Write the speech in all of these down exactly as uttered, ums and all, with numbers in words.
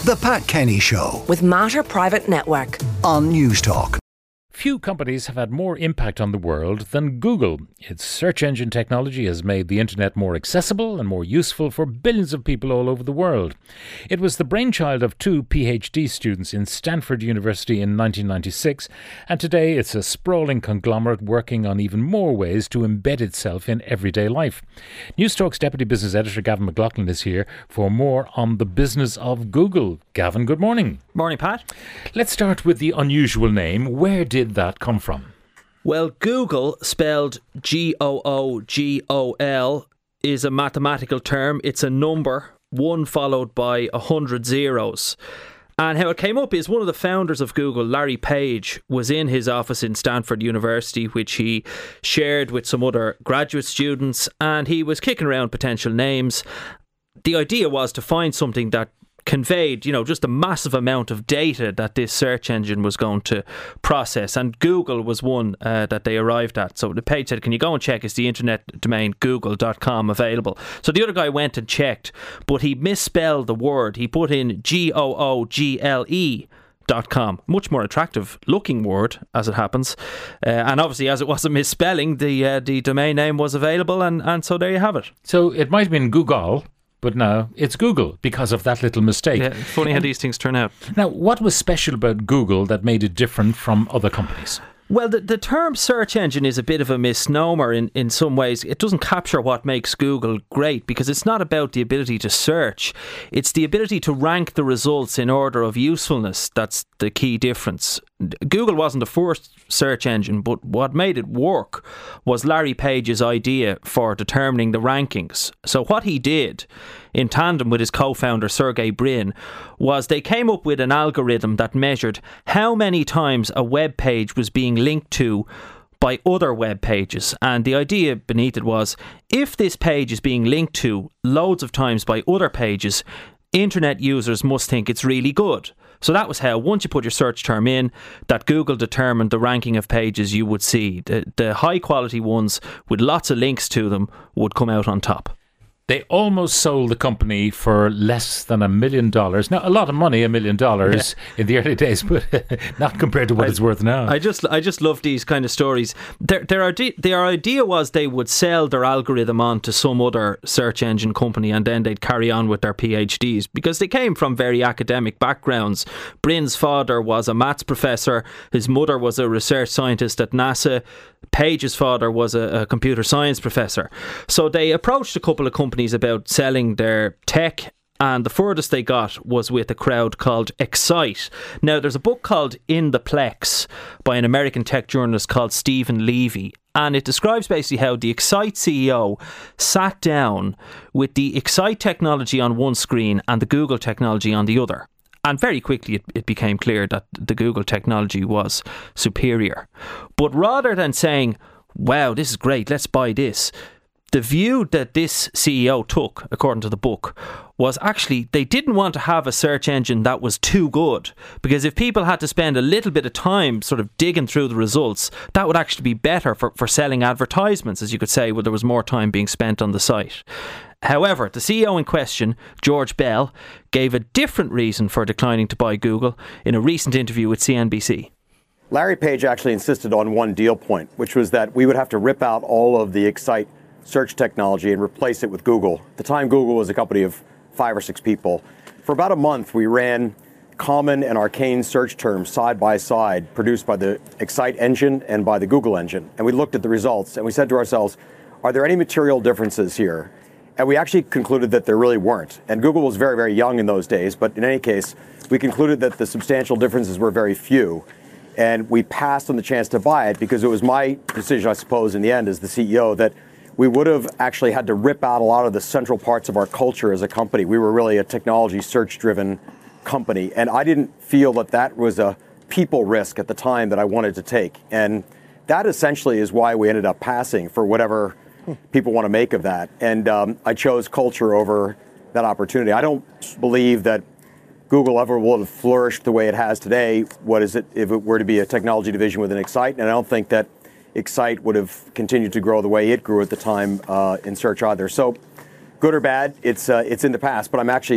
The Pat Kenny Show with Mater Private Network on News Talk. Few companies have had more impact on the world than Google. Its search engine technology has made the internet more accessible and more useful for billions of people all over the world. It was the brainchild of two PhD students in Stanford University in nineteen ninety-six, and today it's a sprawling conglomerate working on even more ways to embed itself in everyday life. News Talk's Deputy Business Editor Gavin McLaughlin is here for more on the business of Google. Gavin, good morning. Morning, Pat. Let's start with the unusual name. Where did that come from? Well, Google, spelled G O O G O L, is a mathematical term. It's a number, one followed by a hundred zeros. And how it came up is one of the founders of Google, Larry Page, was in his office in Stanford University, which he shared with some other graduate students, and he was kicking around potential names. The idea was to find something that conveyed, you know, just a massive amount of data that this search engine was going to process, and Google was one uh, that they arrived at. So the page said, can you go and check, is the internet domain google dot com available? So the other guy went and checked, but he misspelled the word. He put in G O O G L E dot com, much more attractive looking word as it happens, uh, and obviously as it was a misspelling, the uh, the domain name was available, and, and so there you have it. So it might have been Google, but now it's Google because of that little mistake. Yeah, funny how these things turn out. Now, what was special about Google that made it different from other companies? Well, the, the term search engine is a bit of a misnomer in, in some ways. It doesn't capture what makes Google great, because it's not about the ability to search. It's the ability to rank the results in order of usefulness. That's the key difference. Google wasn't the first search engine, but what made it work was Larry Page's idea for determining the rankings. So what he did, in tandem with his co-founder Sergey Brin, was they came up with an algorithm that measured how many times a web page was being linked to by other web pages. And the idea beneath it was, if this page is being linked to loads of times by other pages, internet users must think it's really good. So that was how, once you put your search term in, that Google determined the ranking of pages you would see. The, the high quality ones with lots of links to them would come out on top. They almost sold the company for less than a million dollars. Now, a lot of money, a million dollars in the early days, but not compared to what I, it's worth now. I just I just love these kind of stories. Their, their, idea, their idea was they would sell their algorithm on to some other search engine company, and then they'd carry on with their PhDs, because they came from very academic backgrounds. Brin's father was a maths professor. His mother was a research scientist at NASA. Page's father was a, a computer science professor. So they approached a couple of companies about selling their tech, and the furthest they got was with a crowd called Excite. Now, there's a book called In the Plex by an American tech journalist called Stephen Levy, and it describes basically how the Excite C E O sat down with the Excite technology on one screen and the Google technology on the other. And very quickly it, it became clear that the Google technology was superior. But rather than saying, wow, this is great, let's buy this, the view that this C E O took, according to the book, was actually they didn't want to have a search engine that was too good, because if people had to spend a little bit of time sort of digging through the results, that would actually be better for, for selling advertisements, as you could say, where there was more time being spent on the site. However, the C E O in question, George Bell, gave a different reason for declining to buy Google in a recent interview with C N B C. Larry Page actually insisted on one deal point, which was that we would have to rip out all of the Excite search technology and replace it with Google. At the time, Google was a company of five or six people. For about a month, we ran common and arcane search terms side by side, produced by the Excite engine and by the Google engine. And we looked at the results and we said to ourselves, are there any material differences here? And we actually concluded that there really weren't. And Google was very, very young in those days, but in any case, we concluded that the substantial differences were very few. And we passed on the chance to buy it because it was my decision, I suppose, in the end, as the C E O, that we would have actually had to rip out a lot of the central parts of our culture as a company. We were really a technology search-driven company. And I didn't feel that that was a people risk at the time that I wanted to take. And that essentially is why we ended up passing, for whatever people want to make of that. And um, I chose culture over that opportunity. I don't believe that Google ever would have flourished the way it has today. What is it if it were to be a technology division with an Excite? And I don't think that Excite would have continued to grow the way it grew at the time uh, in search either. So good or bad, it's uh, it's in the past. But I'm actually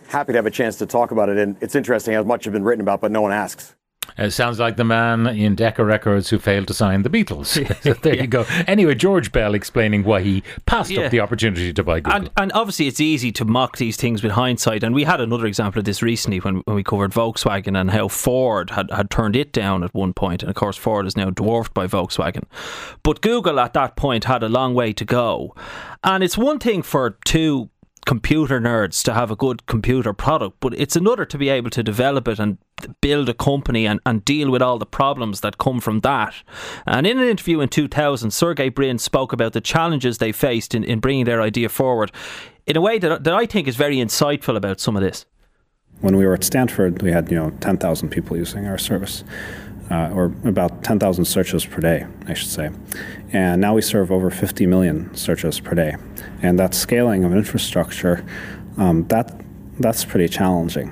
happy to have a chance to talk about it. And it's interesting how much has been written about, but no one asks. It sounds like the man in Decca Records who failed to sign the Beatles. There you go. Anyway, George Bell explaining why he passed yeah. up the opportunity to buy Google. And, and obviously it's easy to mock these things with hindsight. And we had another example of this recently when, when we covered Volkswagen and how Ford had, had turned it down at one point. And of course, Ford is now dwarfed by Volkswagen. But Google at that point had a long way to go. And it's one thing for two computer nerds to have a good computer product, but it's another to be able to develop it and build a company and, and deal with all the problems that come from that. And in an interview in two thousand, Sergey Brin spoke about the challenges they faced in, in bringing their idea forward in a way that, that I think is very insightful about some of this. When we were at Stanford, we had, you know, ten thousand people using our service, uh, or about ten thousand searches per day, I should say. And now we serve over fifty million searches per day. And that scaling of infrastructure, um, that that's pretty challenging.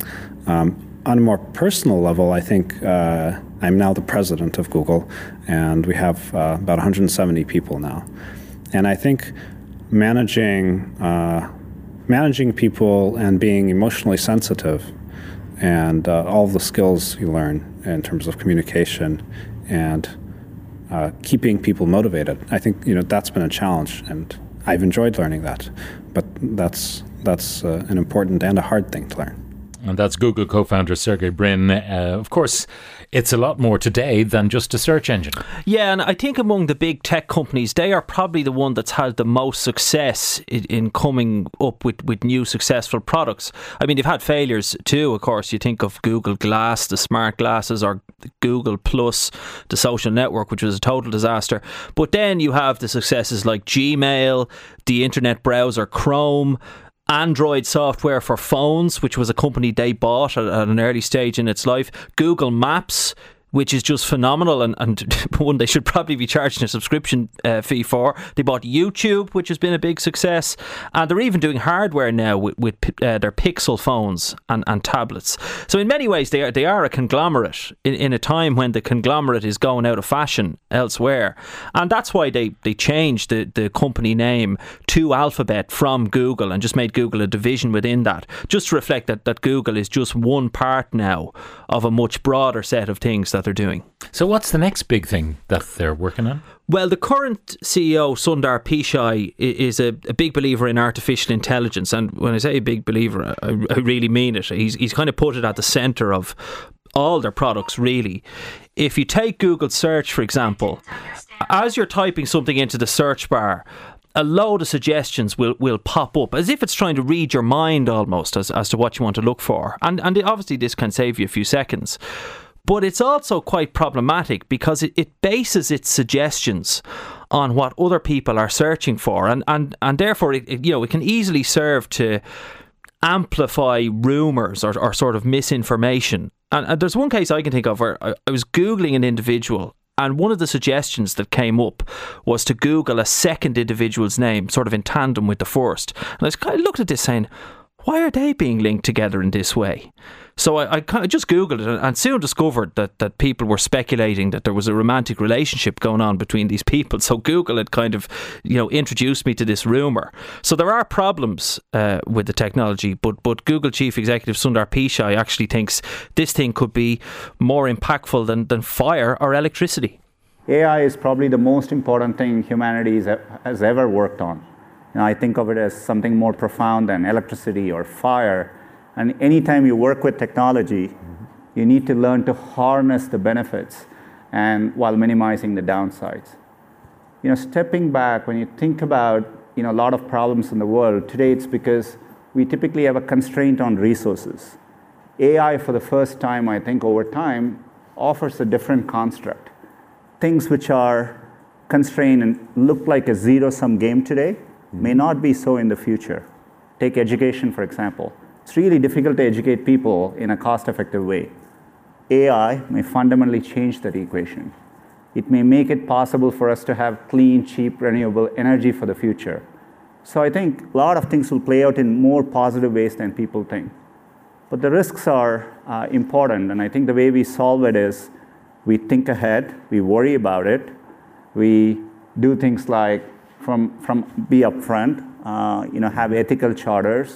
Um, on a more personal level, I think uh, I'm now the president of Google, and we have uh, about one hundred seventy people now. And I think managing uh, managing people and being emotionally sensitive and uh, all the skills you learn in terms of communication and uh, keeping people motivated, I think, you know, that's been a challenge, and I've enjoyed learning that. But that's that's uh, an important and a hard thing to learn. And that's Google co-founder Sergey Brin. Uh, of course, it's a lot more today than just a search engine. Yeah, and I think among the big tech companies, they are probably the one that's had the most success in, in coming up with, with new successful products. I mean, they've had failures too, of course. You think of Google Glass, the smart glasses, or Google Plus, the social network, which was a total disaster. But then you have the successes like Gmail, the internet browser Chrome, Android software for phones, which was a company they bought at, at an early stage in its life. Google Maps, which is just phenomenal, and, and one they should probably be charging a subscription uh, fee for. They bought YouTube, which has been a big success, and they're even doing hardware now with, with uh, their Pixel phones and, and tablets. So in many ways, they are they are a conglomerate in, in a time when the conglomerate is going out of fashion elsewhere, and that's why they, they changed the, the company name to Alphabet from Google and just made Google a division within that, just to reflect that, that Google is just one part now of a much broader set of things that they're doing. So what's the next big thing that they're working on? Well, the current C E O, Sundar Pichai, is a, a big believer in artificial intelligence. And when I say a big believer, I, I really mean it. He's, he's kind of put it at the centre of all their products, really. If you take Google Search, for example, as you're typing something into the search bar, a load of suggestions will, will pop up as if it's trying to read your mind almost as, as to what you want to look for. And, and obviously this can save you a few seconds. But it's also quite problematic because it, it bases its suggestions on what other people are searching for, and and, and therefore it, it, you know, it can easily serve to amplify rumours or, or sort of misinformation. And, and there's one case I can think of where I, I was Googling an individual, and one of the suggestions that came up was to Google a second individual's name, sort of in tandem with the first. And I was kind of looked at this saying, why are they being linked together in this way? So I, I kind of just Googled it and soon discovered that, that people were speculating that there was a romantic relationship going on between these people. So Google had kind of, you know, introduced me to this rumour. So there are problems uh, with the technology, but but Google Chief Executive Sundar Pichai actually thinks this thing could be more impactful than, than fire or electricity. A I is probably the most important thing humanity has ever worked on. You know, I think of it as something more profound than electricity or fire. And anytime you work with technology, mm-hmm. you need to learn to harness the benefits and while minimizing the downsides. You know, stepping back, when you think about, you know, a lot of problems in the world, today it's because we typically have a constraint on resources. A I, for the first time, I think, over time, offers a different construct. Things which are constrained and look like a zero-sum game today mm-hmm. may not be so in the future. Take education, for example. It's really difficult to educate people in a cost-effective way. A I may fundamentally change that equation. It may make it possible for us to have clean, cheap, renewable energy for the future. So I think a lot of things will play out in more positive ways than people think. But the risks are uh, important, and I think the way we solve it is we think ahead, we worry about it, we do things like from, from be upfront, uh, you know, have ethical charters,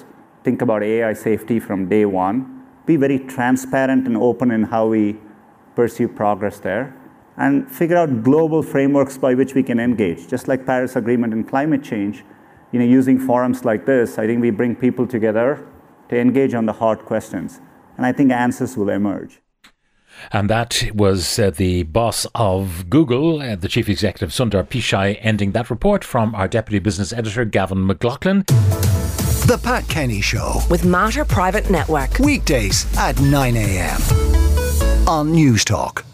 think about A I safety from day one, be very transparent and open in how we pursue progress there, and figure out global frameworks by which we can engage. Just like Paris Agreement and climate change, you know, using forums like this, I think we bring people together to engage on the hard questions. And I think answers will emerge. And that was uh, the boss of Google, uh, the chief executive, Sundar Pichai, ending that report from our deputy business editor, Gavin McLaughlin. The Pat Kenny Show. With Matter Private Network. Weekdays at nine a.m. on News Talk.